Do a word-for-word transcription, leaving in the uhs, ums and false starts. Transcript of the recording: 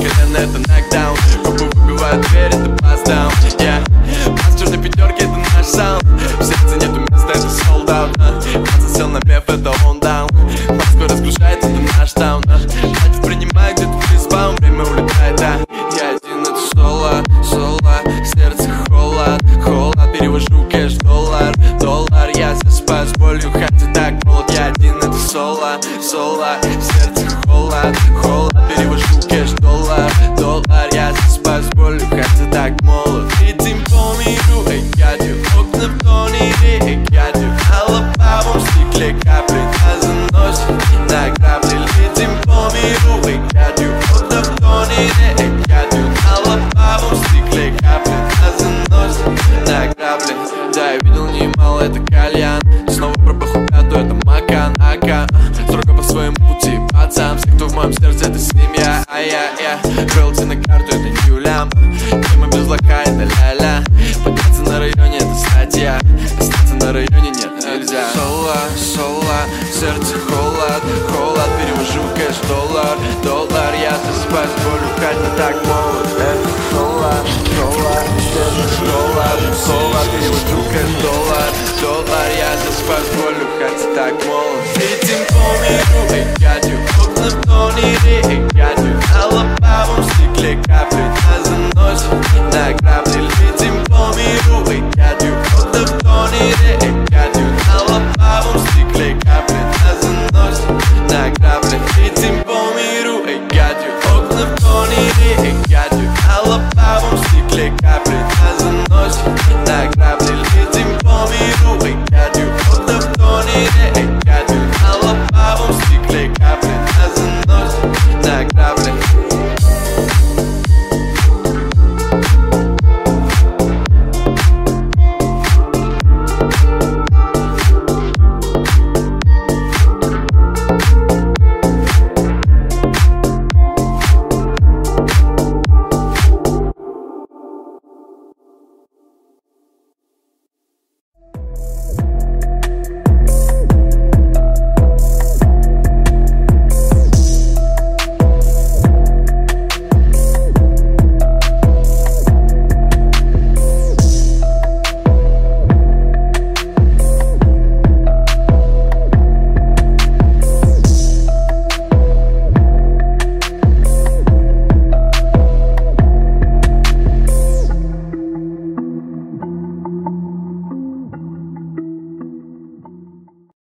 колено это нокдаун. Губы выбивают дверь, это past down, yeah. Пас черной пятерки, это наш саунд. В сердце нету места, это sold out, uh. Пас засел на меф, это он down. Москва разгружает.